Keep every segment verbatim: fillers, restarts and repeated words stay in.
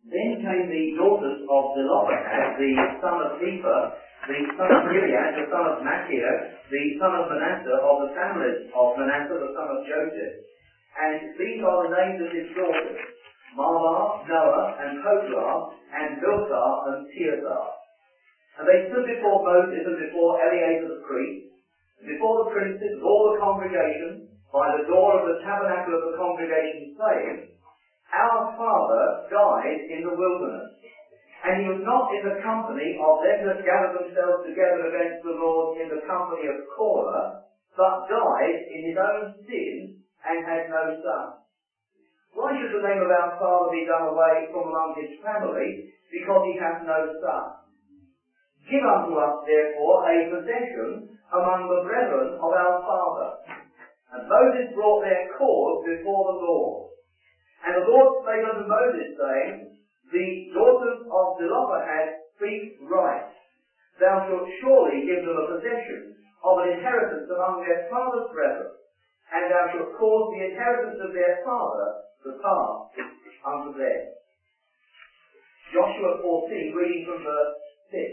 Then came the daughters of Zelophehad, the son of Ephah, the son of Gilead, the son of Machir, the son of Manasseh, of the families of Manasseh, the son of Joseph. And these are the names of his daughters: Mahlah, Noah, and Hoglah, and Bilhah, and Tirzah. And they stood before Moses and before Eleazar the priest, and before the princes and all the congregation, by the door of the tabernacle of the congregation, saying, Our father died in the wilderness, and he was not in the company of them that gathered themselves together against the Lord in the company of Korah, but died in his own sin, and had no son. Why should the name of our father be done away from among his family, because he hath no son? Give unto us, therefore, a possession among the brethren of our father. And Moses brought their cause before the Lord. And the Lord spake unto Moses, saying, The daughters of Zelophehad speak right. Thou shalt surely give them a possession of an inheritance among their father's brethren, and thou shalt cause the inheritance of their father to pass unto them. Joshua fourteen, reading from verse six.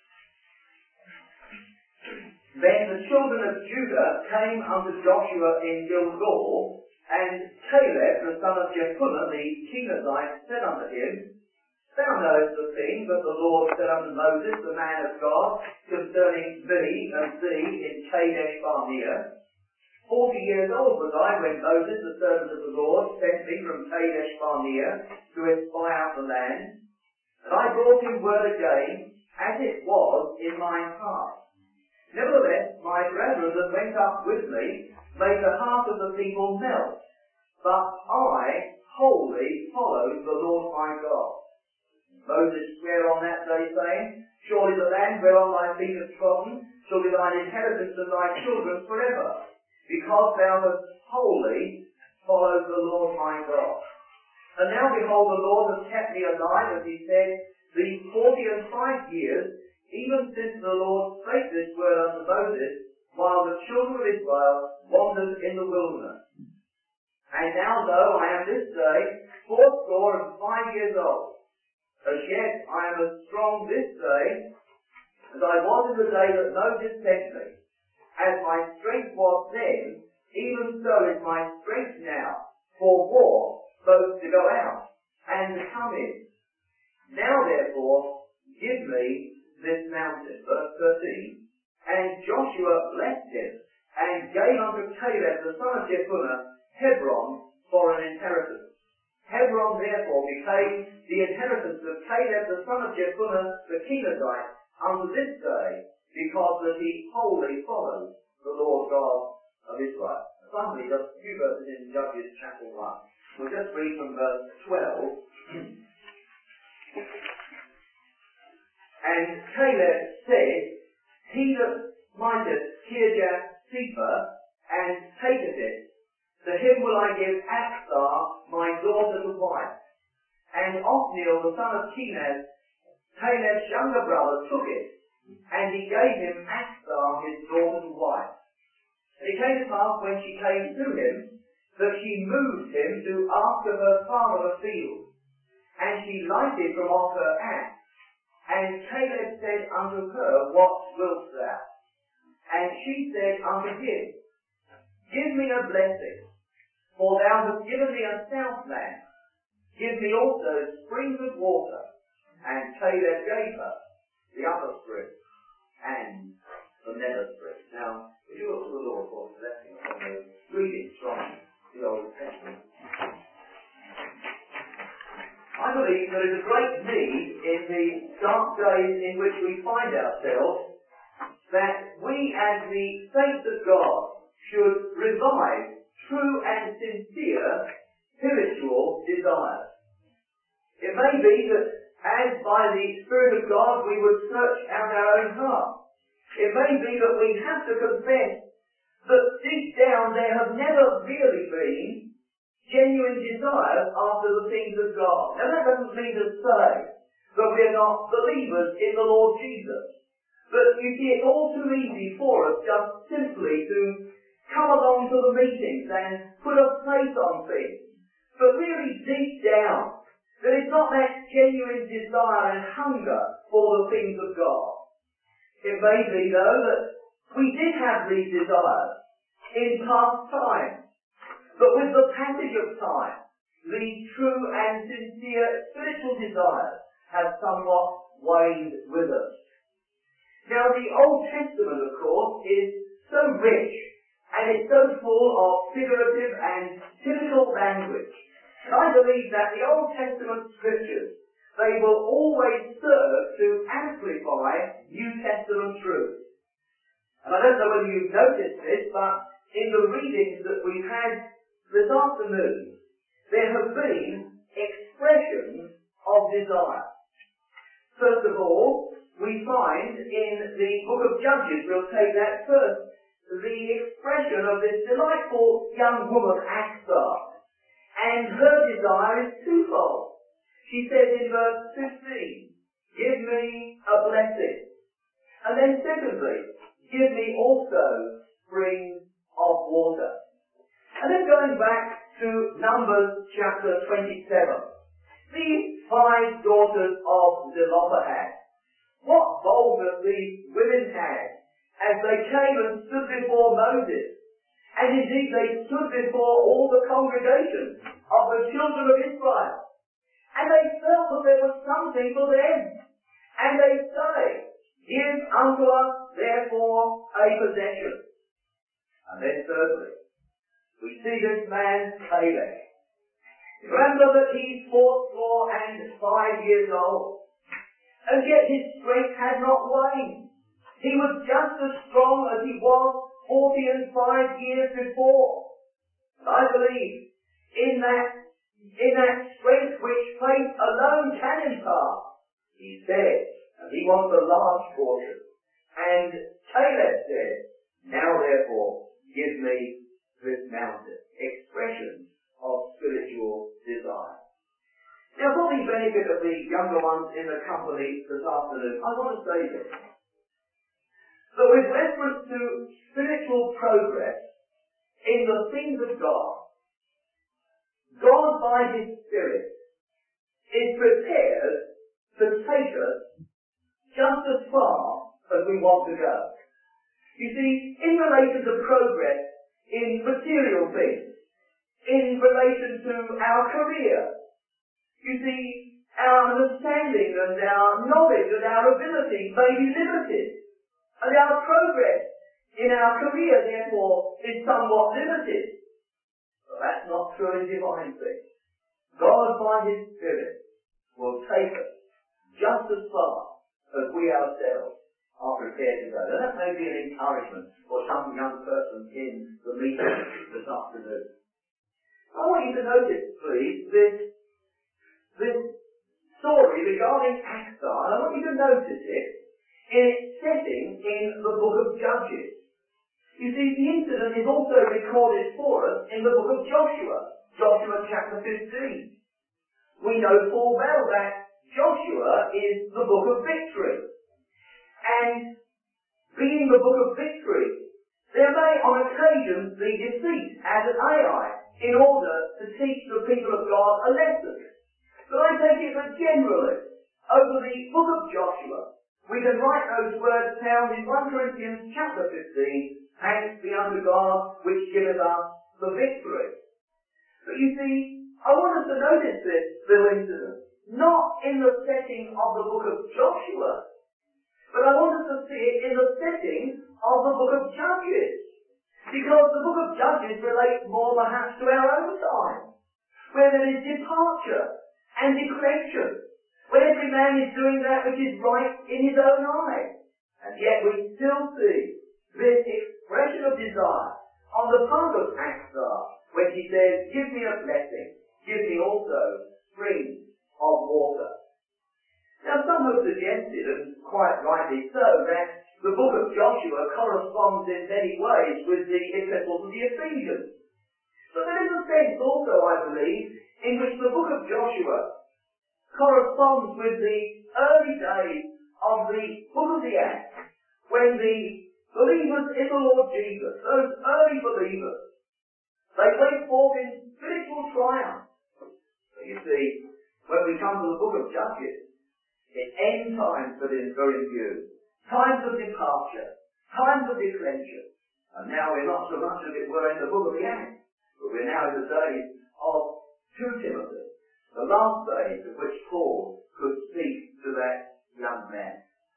Then the children of Judah came unto Joshua in Gilgal, and Caleb the son of Jephunneh the Kenizzite said unto him, Thou knowest the thing that the Lord said unto Moses, the man of God, concerning thee and thee in Kadesh Barnea. Forty years old was I when Moses, the servant of the Lord, sent me from Kadesh Barnea to espy out the land. And I brought him word again, as it was in my heart. Nevertheless, my brethren that went up with me made the heart of the people melt, but I wholly followed the Lord my God. Moses sware on that day, saying, Surely the land whereon thy feet have trodden shall be thine inheritance and thy children forever, because thou hast wholly followed the Lord my God. And now behold, the Lord has kept me alive, as he said, these forty and five years, even since the Lord spake this word unto Moses, while the children of Israel wandered in the wilderness. And now, though I am this day fourscore and five years old, as yet I am as strong this day as I was in the day that Moses sent me. As my strength was then, even so is my strength now, for war, both to go out and to come in. Now, therefore, give me this mountain. Verse thirteen. And Joshua blessed him, and gave unto Caleb the son of Jephunneh Hebron for an inheritance. Hebron therefore became the inheritance of Caleb the son of Jephunneh the Kenizzite unto this day, because that he wholly followed the Lord God of Israel. Finally, just a few verses in Judges chapter one. We'll just read from verse twelve. And Caleb said, He that mindeth Kirjath Sepher and taketh it, to him will I give Achsah my daughter to wife. And Othniel the son of Kenaz, Caleb's younger brother, took it, and he gave him Achsah his daughter to wife. And it came to pass, when she came to him, that she moved him to ask of her father a field. And she lighted from off her ass. And Caleb said unto her, What wilt thou? And she said unto him, Give me a blessing, for thou hast given me a south land. Give me also springs of water. And Caleb gave her the upper spring and the nether spring. Now, if you look to the Lord for blessing upon those readings from the Old Testament, I believe there is a great need in the dark days in which we find ourselves that we as the saints of God should revive true and sincere spiritual desires. It may be that as by the Spirit of God we would search out our own hearts. It may be that we have to confess that deep down there have never really been genuine desires after the things of God. Now that doesn't mean to say that we're not believers in the Lord Jesus. But you see, it's all too easy for us just simply to come along to the meetings and put a face on things. But really deep down, That it's not that genuine desire and hunger for the things of God. It may be, though, that we did have these desires in past times, but with the passage of time, these true and sincere spiritual desires have somewhat waned with us. Now, the Old Testament, of course, is so rich and it's so full of figurative and typical language. And I believe that the Old Testament scriptures, they will always serve to amplify New Testament truth. And I don't know whether you've noticed this, but in the readings that we've had this afternoon, there have been expressions of desire. First of all, we find in the book of Judges, we'll take that first, the expression of this delightful young woman, Achsah. And her desire is twofold. She says in verse fifteen, give me a blessing. And then secondly, give me also springs of water. And then going back to Numbers chapter twenty-seven, these five daughters of Zelophehad, what boldness these women had as they came and stood before Moses. And indeed they stood before all the congregation of the children of Israel. And they felt that there was something for them. And they say, give unto us therefore a possession. And then thirdly, we see this man Caleb. Remember that he's fourscore and five years old. And yet his strength had not waned. He was just as strong as he was forty and five years before. And I believe in that, in that strength which faith alone can impart, he said, and he wants a large portion. And Caleb said, now therefore, give me this mountain. Expressions of spiritual desire. Now, for the benefit of the younger ones in the company this afternoon, I want to say this. That with reference to spiritual progress in the things of God, God by His Spirit is prepared to take us just as far as we want to go. You see, in relation to progress in material things, in relation to our career, you see, our understanding and our knowledge and our ability may be limited. And our progress in our career, therefore, is somewhat limited. But that's not true in divine things. God, by His Spirit, will take us just as far as we ourselves are prepared to go. Now, that may be an encouragement for some young person in the meeting this afternoon. I want you to notice, please, this, this story regarding Achsah. And I want you to notice it in its setting in the book of Judges. You see, the incident is also recorded for us in the book of Joshua, Joshua chapter fifteen. We know full well that Joshua is the book of victory. And being the book of victory, there may on occasion be deceit as at Ai in order to teach the people of God a lesson. But I take it that generally, over the book of Joshua, we can write those words found in First Corinthians chapter fifteen, thanks be unto God which giveth us the victory. But you see, I want us to notice this little incident, not in the setting of the book of Joshua, but I want us to see it in the setting of the book of Judges. Because the book of Judges relates more perhaps to our own time, where there is departure and declension, when every man is doing that which is right in his own eyes. And yet we still see this expression of desire on the part of Achsah when he says, give me a blessing, give me also springs of water. Now some have suggested, and quite rightly so, that the book of Joshua corresponds in many ways with the epistle to the Ephesians. But there is a sense also, I believe, in which the book of Joshua corresponds with the early days of the book of the Acts, when the believers in the Lord Jesus, those early believers, they went forth in spiritual triumph. So you see, when we come to the book of Judges, it's end times that is are in view. Times of departure, times of declension. And now we're not so much as it were in the book of the Acts, but we're now in the days of Second Timothy, the last days of which Paul could speak to that young man.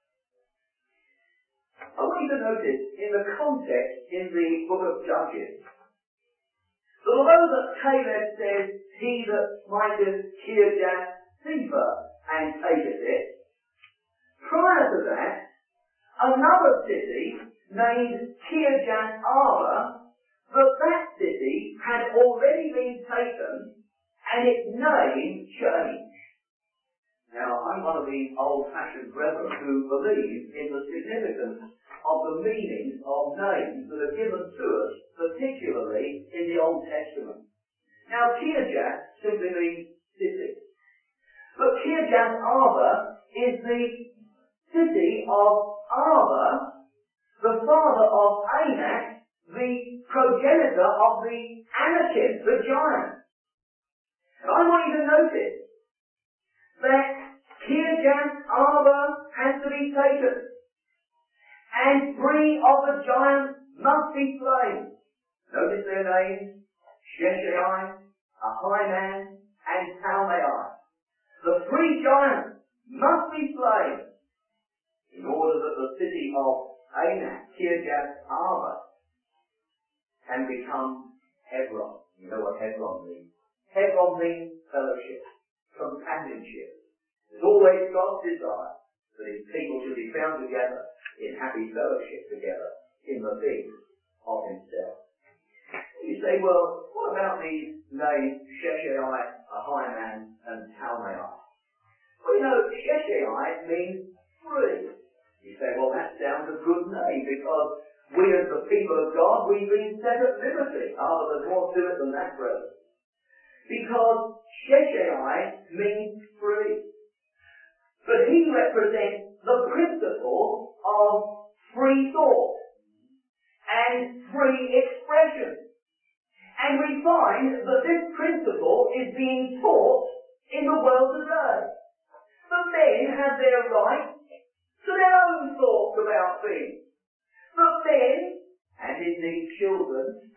I want you to notice in the context in the book of Judges, that although that Caleb says, he that smiteth Kirjath Sepher and taketh it, prior to that, another city named Kirjath Arba, that that city had already been taken and its name changed. Now, I'm one of these old-fashioned brethren who believe in the significance of the meanings of names that are given to us, particularly in the Old Testament. Now, Kirjath simply means city. But Kirjath Arba is the city of Arba, the father of Anak, the progenitor of the Anakim, the giant. And I want you to notice that Kirjath Arba has to be taken, and three of the giants must be slain. Notice their names: Sheshai, Ahiman, and Talmai. The three giants must be slain in order that the city of Anak, Kirjath Arba, can become Hebron. You know what Hebron means? Hebron means fellowship, companionship. There's always God's desire that his people should be found together in happy fellowship together in the things of himself. You say, well, what about these names Sheshai, Ahiman, and Talmai? Well, you know, Sheshai means free. You say, well, that sounds a good name because we as the people of God, we've been set at liberty. Ah, but there's more to it than that, brother. Because Sheshai means free. But he represents the principle of free thought and free expression. And we find that this principle is being taught in the world today. The men have their right to their own thoughts about things. The men, and indeed children,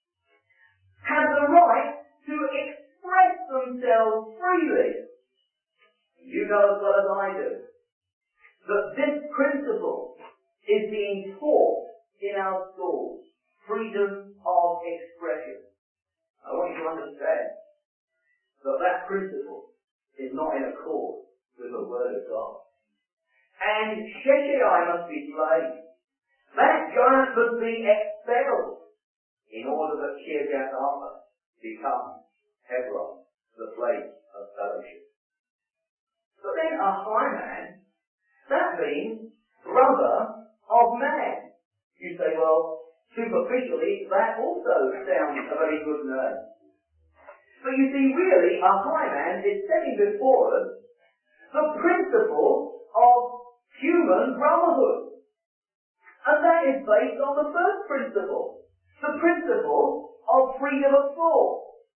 have the right to express themselves freely. You know as well as I do that this principle is being taught in our schools. Freedom of expression. I want you to understand that that principle is not in accord with the Word of God. And Sheshai must be slain. That giant must be expelled in order that Kirjath Arba becomes Hebron, the place of fellowship. So then Ahiman, that means brother of man. You say, well, superficially, that also sounds a very good name. But you see, really, Ahiman is setting before us the principle of human brotherhood. And that is based on the first principle, the principle of freedom of thought.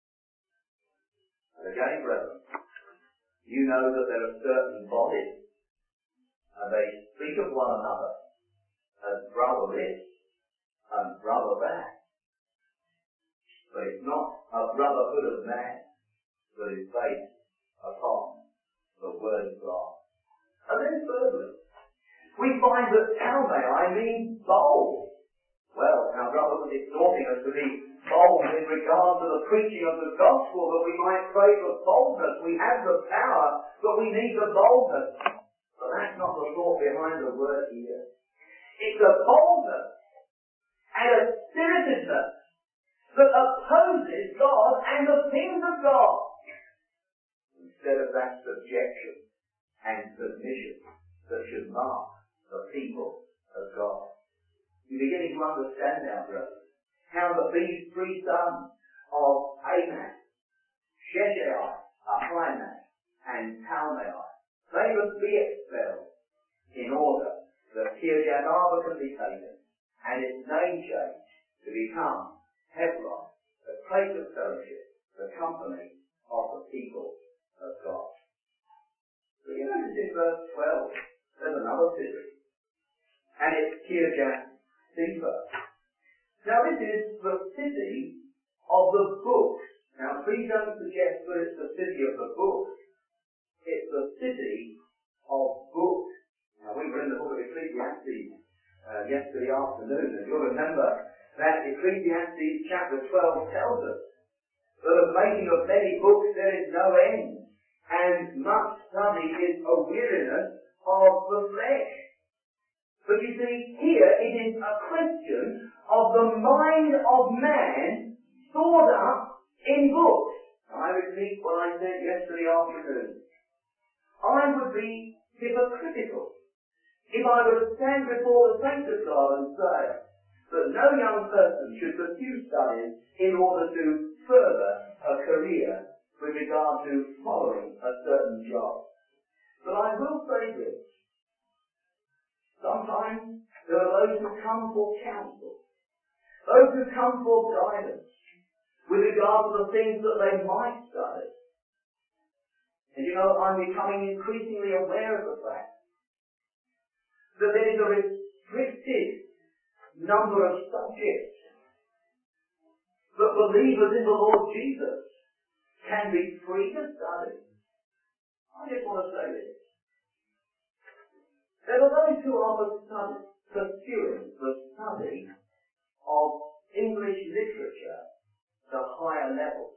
And again, brethren, you know that there are certain bodies, and they speak of one another as brother this and brother that. But it's not a brotherhood of man that is based upon the Word of God. And then thirdly, we find that Talmai means bold. Well, our brother was exhorting us to be bold in regard to the preaching of the gospel, that we might pray for boldness. We have the power, but we need the boldness. But that's not the thought behind the word here. It's a boldness and a seriousness that opposes God and the things of God, instead of that subjection and submission that should mark the people of God. You're beginning to understand now, brothers, how that these three sons of Anak, Sheshai, Ahiman, and Talmai, they must be expelled in order that Kirjath Arba can be taken and its name changed to become Hebron, the place of fellowship, the company of the people of God. verse twelve, there's another city. And it's Kirjath Sepher. Now this is the city of the book. Now please don't suggest that it's the city of the book. It's the city of books. Now we were in the book of Ecclesiastes uh, yesterday afternoon, and you'll remember that Ecclesiastes chapter twelve tells us that the making of many books there is no end, and much study is a weariness of the flesh. But you see, here it is a question of the mind of man stored up in books. I repeat what I said yesterday afternoon. I would be hypocritical if I were to stand before the saints of God and say that no young person should pursue studies in order to further a career with regard to following a certain job. But I will say this. Sometimes there are those who come for counsel, those who come for guidance with regard to the things that they might study. And you know, I'm becoming increasingly aware of the fact that there is a restricted number of subjects that believers in the Lord Jesus can be free to study. I just want to say this. There are those who are pursuing the study of English literature to higher levels.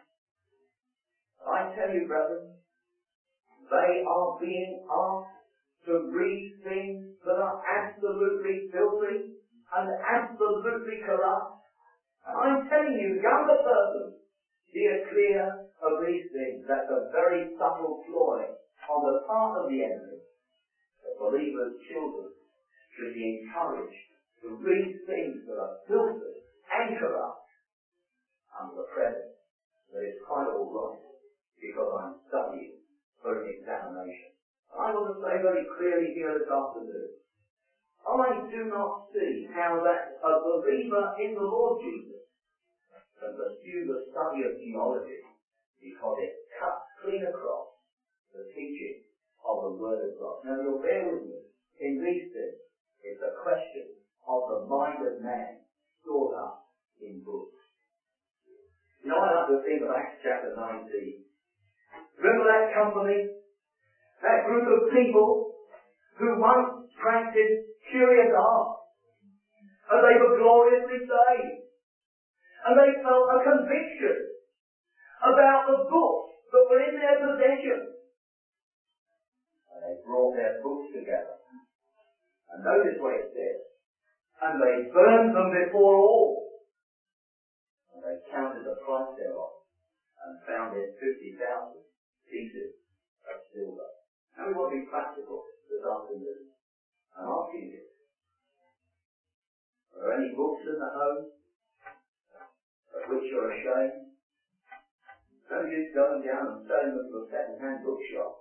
I tell you, brothers, they are being asked to read things that are absolutely filthy and absolutely corrupt. And I'm telling you, younger persons, steer clear of these things. That's a very subtle ploy on the part of the enemy. The believers' children should be encouraged to read things that are filthy and corrupt under the premise that it's quite all right because I'm studying for an examination. I want to say very clearly here this afternoon, I do not see how that a believer in the Lord Jesus can pursue the study of geology because it cuts clean across the teaching of the Word of God. Now you'll bear with me. In these things, it's a question of the mind of man stored up in books. You know, I like to think of Acts chapter nineteen. Remember that company? That group of people who once practiced curious art, and they were gloriously saved. And they felt a conviction about the books that were in their possession. And they brought their books together. And notice what it says. And they burned them before all. And they counted the price thereof and found it fifty thousand pieces of silver. Now we want to be practical this afternoon. I'm asking you, are there any books in the home of which you're ashamed? No use going down and selling them to a second-hand bookshop.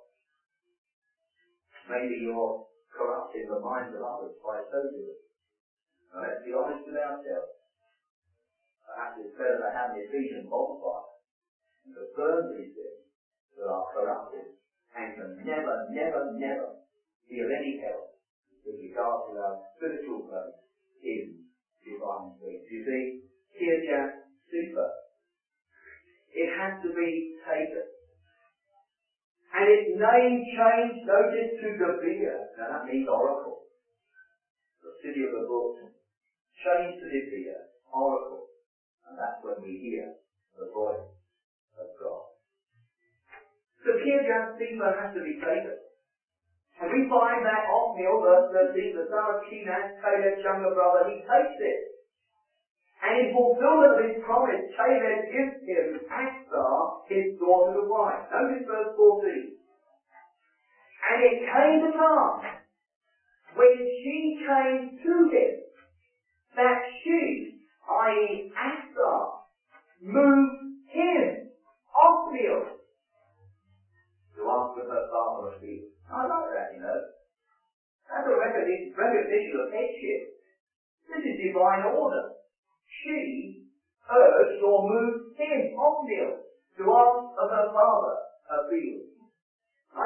Maybe you're corrupting the minds of others by so doing. Now let's be honest with ourselves. Perhaps it's better to have an Ephesian bonfire and to burn these things that are corrupted and can never, never, never be of any help with regard to our spiritual growth in divine things. You see, Kirjath Sepher, it has to be taken. And its name changed, notice, to Debir. Now that means oracle. The city of the book. Changed to Debir, oracle. And that's when we hear the voice of God. So Kirjath Sepher has to be taken. And we find that Othniel, verse thirteen, the son of Kenaz, Caleb's younger brother, he takes it. And in fulfillment of his promise, Caleb gives him Achsah, his daughter, to wife. Notice verse fourteen. And it came to pass, when she came to him, that she, that is. Achsah, moved him, Othniel, to ask of her father a field. I like that, you know. That's a recognition, recognition of headship. This is divine order. She urged or moved him, Othniel, to ask of her father a field. I just want to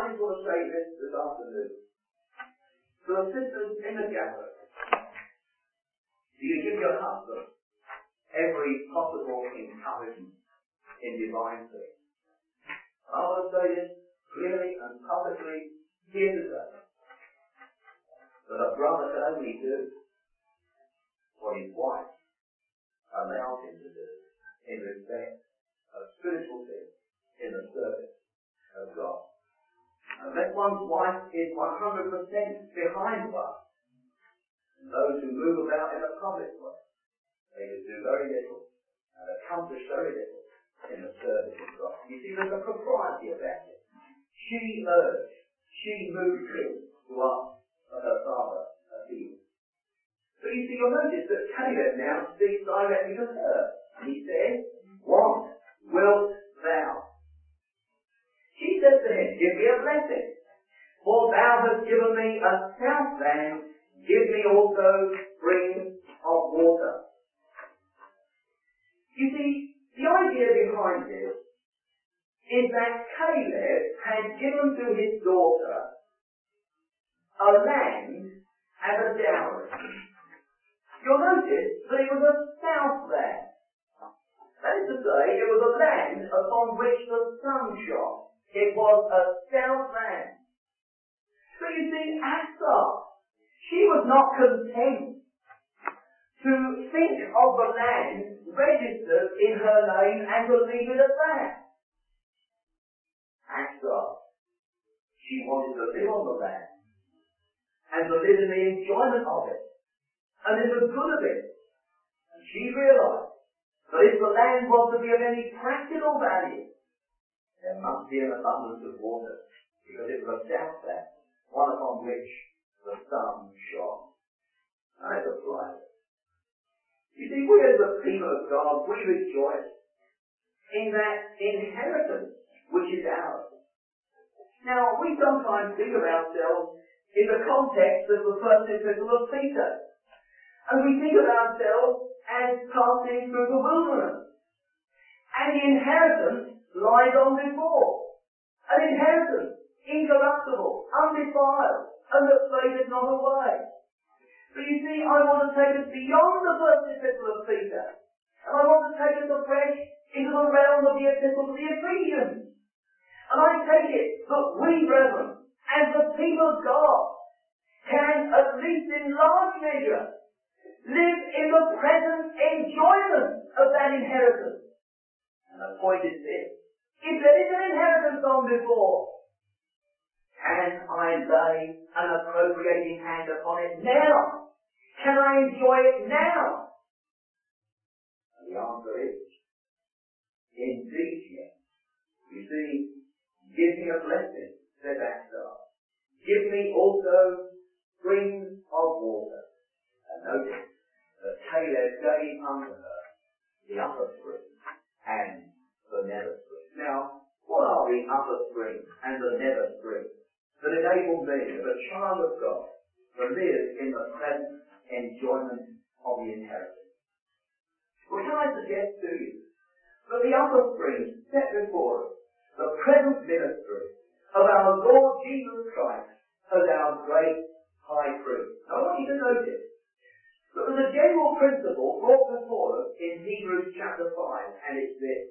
to say this this afternoon. To the sisters in the gathering, do you give your husband every possible encouragement in divine things? I want to say this clearly and publicly here today, that a brother can only do what his wife allows him to do in respect of spiritual things in the service of God. Unless one's wife is one hundred percent behind one, and those who move about in a public way, they can do very little and accomplish very little in the service of God. You see, there's a propriety about it. She urged, she moved him to ask for her father a healing. So you see, you'll notice that Caleb now speaks directly to her. And he says, "What wilt thou?" She says to him, "Give me a blessing. For thou hast given me a south land, give me also springs of water." You see, the idea behind this is that Caleb had given to his daughter a land as a dowry. You'll notice that it was a south land. That is to say, it was a land upon which the sun shone. It was a south land. So you see, Asaph, she was not content to think of the land registered in her name and to leave it at that. Asaph, she wanted to live on the land and to live in the enjoyment of it and in the good of it. And she realized that if the land was to be of any practical value, there must be an abundance of water, because it was a south land, one upon which the sun shone. And it applied. You see, we as the people of God, we rejoice in that inheritance which is ours. Now, we sometimes think of ourselves in the context of the first epistle of Peter. And we think of ourselves as passing through the wilderness. And the inheritance lies on before. An inheritance, incorruptible, undefiled, and that fadeth not away. But you see, I want to take us beyond the first epistle of Peter. And I want to take us afresh into the realm of the epistle of the Ephesians. And I take it that we, brethren, as the people of God, can, at least in large measure, live in the present enjoyment of that inheritance. And the point is this: if there is an inheritance on before, can I lay an appropriating hand upon it now? Can I enjoy it now? And the answer is, indeed, yes. You see, give me a blessing, said Asaph. Give me also springs of water. And notice that Caleb gave unto her the upper spring and the nether spring. Now, what are the upper springs and the nether spring that enable me, as a child of God, to live in the present enjoyment of the inheritance? Well, can I suggest to you that the upper spring set before us the present ministry of our Lord Jesus Christ as our great high priest. Now, I want you to notice that there's a general principle brought before us in Hebrews chapter five, and it's this: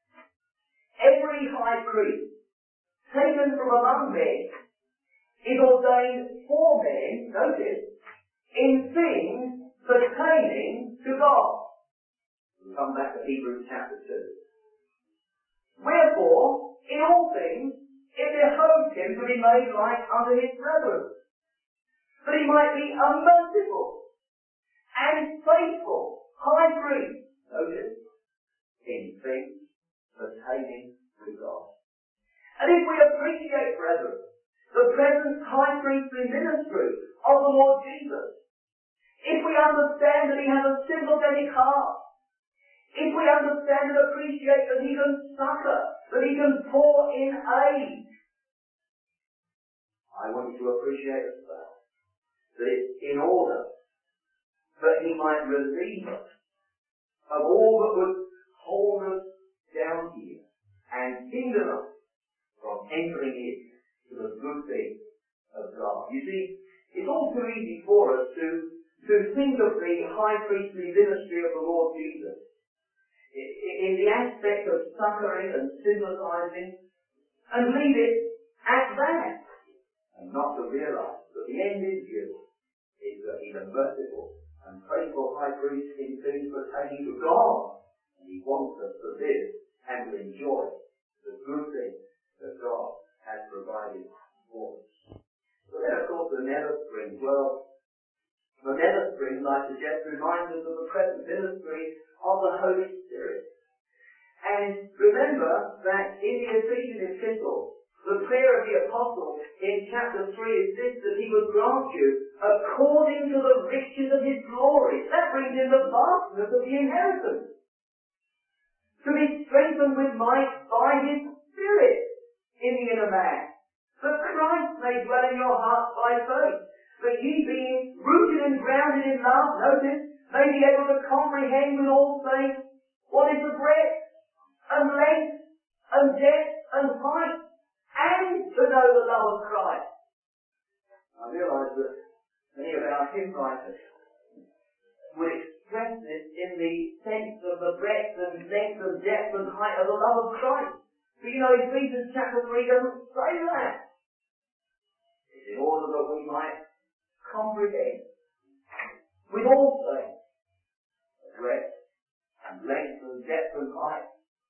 every high priest taken from among men is ordained for men, notice, in things pertaining to God. We'll come back to Hebrews chapter two. Wherefore, in all things, it behoved him to be made like unto his brethren, that he might be a merciful and faithful high priest, notice, in things pertaining to God. And if we appreciate, brethren, the present high priestly ministry of the Lord Jesus, if we understand that he has a sympathetic heart, if we understand and appreciate that he can succor, that he can pour in aid, I want you to appreciate as well that it's in order that he might relieve us of all that would hold us down here and hinder us from entering in to the good things of God. You see, it's all too easy for us to, to think of the high priestly ministry of the Lord Jesus in the aspect of succoring and sympathizing and leave it at that, and not to realize that the end in view is that he's a merciful and faithful high priest in things pertaining to God, and he wants us to live and to enjoy the good things that God has provided for us. So then, of course, the nether spring. Well, the nether spring, I suggest, reminds us of the present ministry of the Holy Spirit. And remember that in the Ephesian epistle, the prayer of the apostle in chapter three is this, that he would grant you according to the riches of his glory. That brings in the vastness of the inheritance. To be strengthened with might by his Spirit in the inner man, that Christ may dwell in your hearts by faith, that ye being rooted and grounded in love, notice, may be able to comprehend with all saints what is the breadth and length and depth and height, and to know the love of Christ. I realise that many of our hymn writers would express this in the sense of the breadth and length and depth and height of the love of Christ. But you know, Ephesians chapter three doesn't say that. It's in order that we might comprehend with all saints the breadth and length and depth and height,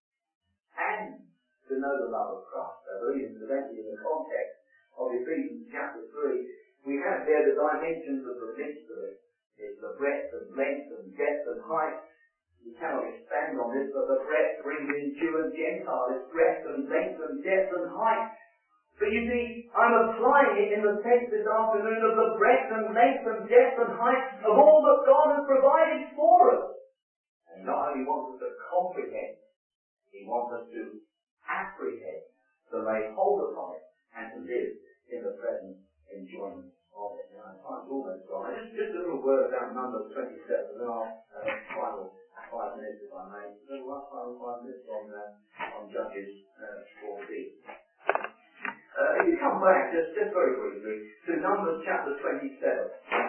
and to know the love of Christ. So very incidentally, in the context of Ephesians chapter three, we have there the dimensions of the mystery. It's the breadth and length and depth and height. We cannot expand on this, but the breadth brings in Jew and Gentile. It's breadth and length and depth and height. But you see, I'm applying it in the sense this afternoon of the breadth and length and depth and height of all that God has provided for us. And not only wants us to comprehend, he wants us to apprehend, to lay hold upon it, and to live in the present enjoyment of it. Now, time's almost gone. Just, just a little word about Numbers twenty-seven, and then I'll have a final five minutes, if I may. A little final five minutes on, uh, on Judges uh, fourteen. Uh, if you come back, just, just very briefly, to Numbers chapter twenty-seven.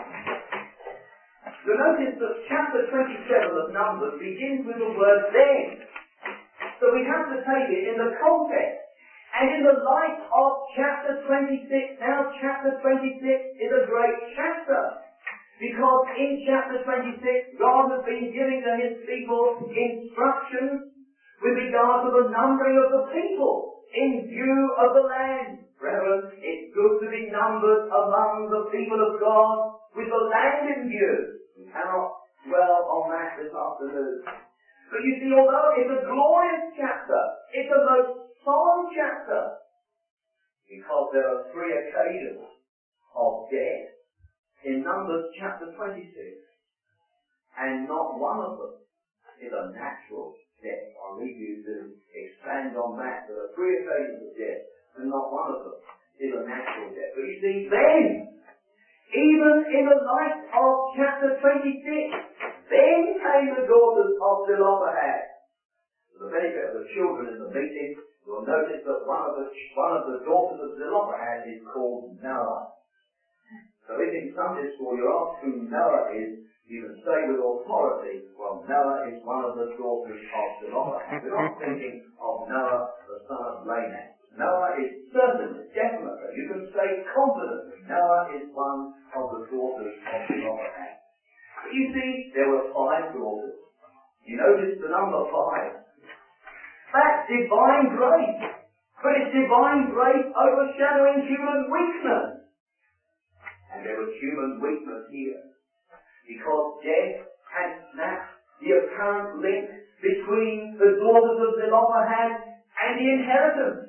You'll notice that chapter twenty-seven of Numbers begins with the word then. So we have to take it in the context. And in the light of chapter twenty-six, now chapter twenty-six is a great chapter. Because in chapter twenty-six, God has been giving to his people instructions with regard to the numbering of the people in view of the land. Brethren, it's good to be numbered among the people of God with the land in view. We cannot dwell on that this afternoon. But you see, although it's a glorious chapter, it's a most solemn chapter, because there are three occasions of death in Numbers chapter twenty-six, and not one of them is a natural death. I'll leave you to expand on that. There are three occasions of death, and not one of them is a natural death. But you see, then, even in the light of chapter twenty-six, then came the daughters of Zelophehad. For the benefit of the children in the meeting, you'll notice that one of the, one of the daughters of Zelophehad is called Noah. So if in Sunday school you're asked who Noah is, you can say with authority, well, Noah is one of the daughters of Zelophehad. We're not thinking of Noah, the son of Lamech. Noah is certainly, definitely, you can say confidently, Noah is one of the daughters of Zelophehad. But you see, there were five daughters. You notice the number five. That's divine grace. But it's divine grace overshadowing human weakness. And there was human weakness here. Because death had snapped the apparent link between the daughters of Zelophehad and the inheritance.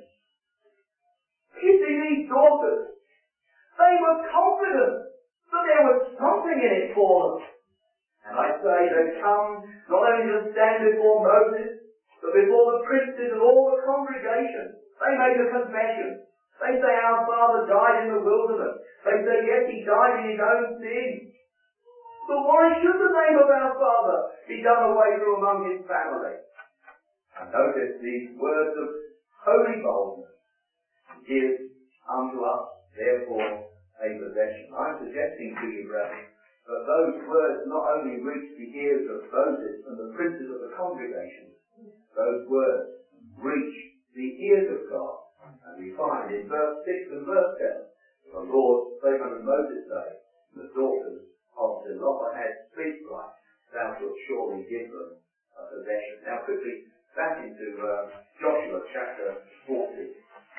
You see, these daughters, they were confident that there was something in it for them. And I say they come not only to stand before Moses, but before the princes and all the congregation. They make a confession. They say, our father died in the wilderness. They say, yes, he died in his own sin. But why should the name of our father be done away from among his family? And notice these words of holy boldness. Give unto us, therefore, a possession. I'm suggesting to you, brethren, that those words not only reach the ears of Moses and the princes of the congregation, those words reach the ears of God. And we find in verse six and verse seven, the Lord spake unto Moses, saying, the daughters of Zelophehad speak right, thou shalt surely give them a possession. Now quickly, back into uh, Joshua chapter fourteen.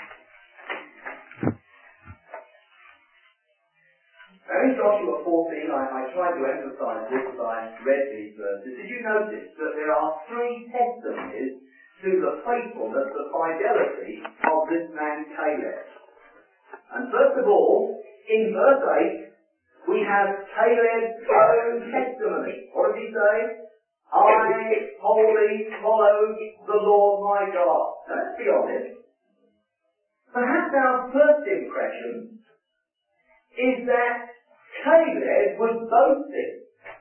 Now in Joshua fourteen, I, I tried to emphasize this as I read these verses. Did you notice that there are three testimonies to the faithfulness, the fidelity of this man Caleb? And first of all, in verse eight, we have Caleb's own testimony. What does he say? I wholly followed the Lord my God. Now let's be honest. Perhaps our first impression is that Caleb was boasting.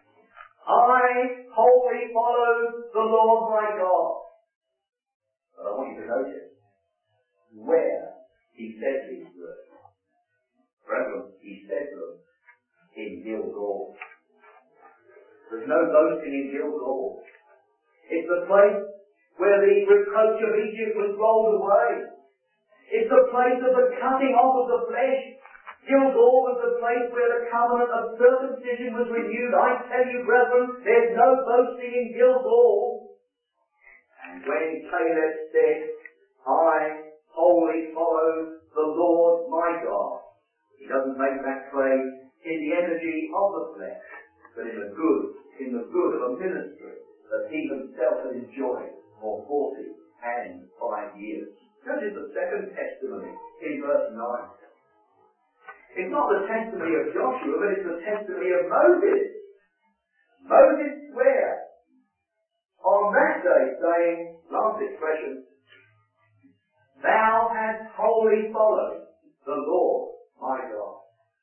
I wholly followed the Lord my God. But I want you to notice where he said these words. Brethren, he said them in Gilgal. There's no boasting in Gilgal. It's the place where the reproach of Egypt was rolled away. It's the place of the cutting off of the flesh. Gilgal was the place where the covenant of circumcision was renewed. I tell you, brethren, there's no boasting in Gilgal. And when Caleb said, I wholly follow the Lord my God, he doesn't make that claim in the energy of the flesh, but in the good, in the good of a ministry that he himself had enjoyed for forty and five years. Notice the second testimony in verse nine. It's not the testimony of Joshua, but it's the testimony of Moses. Moses swears on that day, saying, last expression, thou hast wholly followed the Lord my God.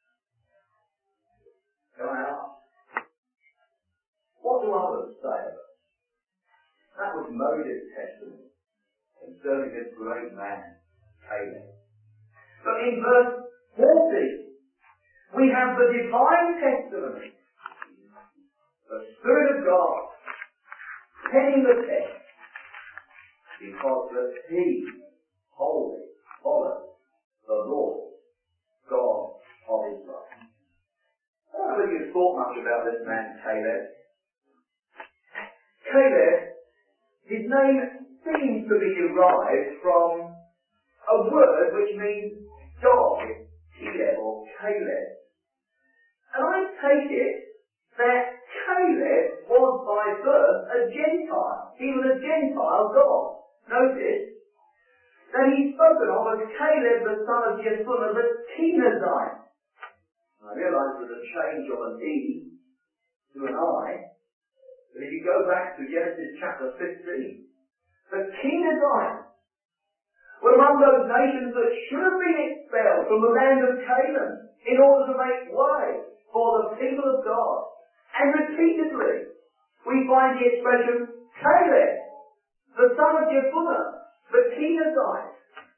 Can I ask, what do others say of us? That was Moses' testimony concerning this great man, Caleb. But in verse fourteen, we have the divine testimony. The Spirit of God penning the text, because that he wholly followed the Lord God of Israel. I don't know if you've thought much about this man Caleb. Caleb, his name seems to be derived from a word which means dog, Caleb or Caleb. And I take it that Caleb was by birth a Gentile. He was a Gentile God. Notice that he's spoken of as Caleb the son of Jephunneh the Kenizzite. I realise there's a change of an E to an I, but if you go back to Genesis chapter fifteen, the Kenizzite were among those nations that should have been expelled from the land of Canaan in order to make way for the people of God. And repeatedly, we find the expression, Caleb, the son of Jephunneh, the Kenizzite.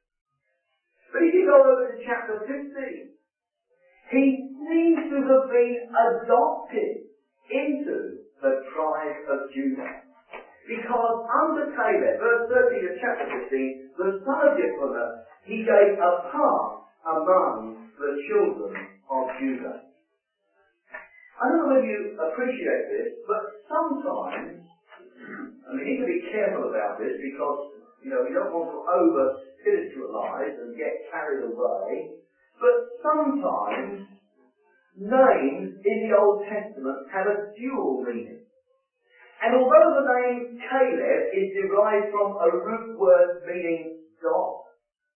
But if you go over to chapter fifteen, he seems to have been adopted into the tribe of Judah. Because under Caleb, verse thirteen of chapter fifteen, the son of Jephunneh, he gave a part among the children of Judah. I don't know if you appreciate this, but sometimes, and we need to be careful about this because, you know, we don't want to over-spiritualize and get carried away, but sometimes names in the Old Testament have a dual meaning. And although the name Caleb is derived from a root word meaning dog,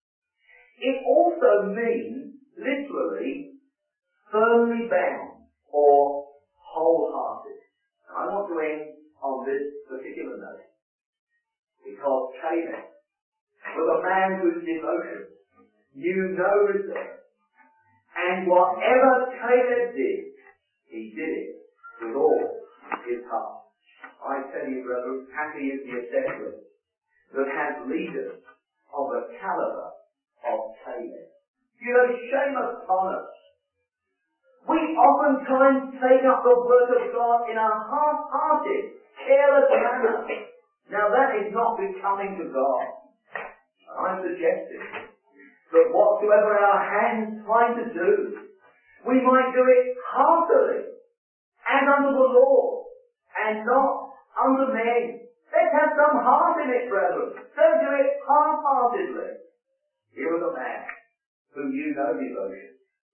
it also means, literally, firmly bound or wholehearted. Now, I want to end on this particular note, because Caleb was a man whose devotion knew no reserve. And whatever Caleb did, he did it with all his heart. I tell you, brethren, happy is the assembly that has leaders of the caliber of Caleb. You know, shame upon us. We oftentimes take up the work of God in a half-hearted, careless manner. Now that is not becoming to God. I'm suggesting that whatsoever our hands find to do, we might do it heartily and under the law and not under men. Let's have some heart in it, brethren. Don't do it half-heartedly. Here was a man who knew no devotion.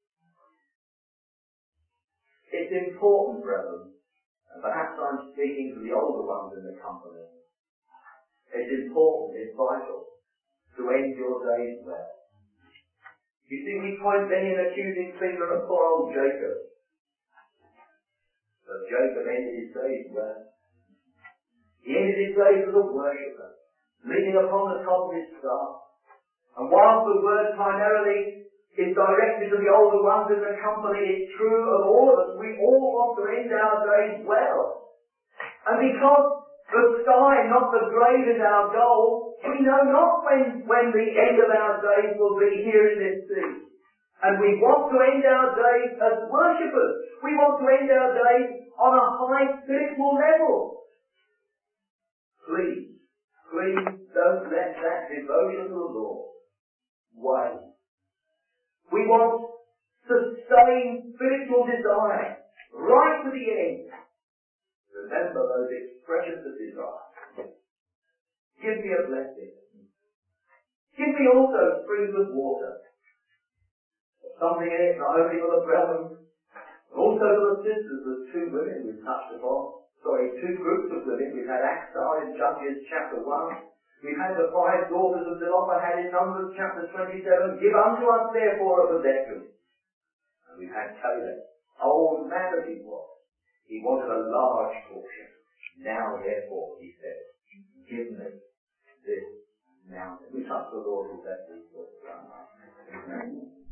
It's important, brethren, and perhaps I'm speaking to the older ones in the company. It's important, it's vital, to end your days well. You see, we point many an accusing finger at poor old Jacob. But Jacob ended his days well. He ended his days as a worshipper, leaning upon the top of his staff. And whilst the word primarily is directed to the older ones in the company, it's true of all of us. We all want to end our days well. And because the sky, not the grave, is our goal, we know not when, when the end of our days will be here in this sea. And we want to end our days as worshippers. We want to end our days on a high spiritual level. Please, please don't let that devotion to the Lord wane. We want sustained spiritual desire right to the end. Remember those expressions of desire. Give me a blessing. Give me also springs of water. There's something in it not only for the brethren, but also for the sisters. There's two women we've touched upon. Sorry, two groups of women. We've had Aksar in Judges chapter one. We've had the five daughters of Zelophehad in Numbers chapter twenty-seven. Give unto us therefore a possession. And we've had Caleb, old man as he was. He wanted a large portion. Now therefore, he said, give me this mountain. We trust the Lord will bless these thoughts.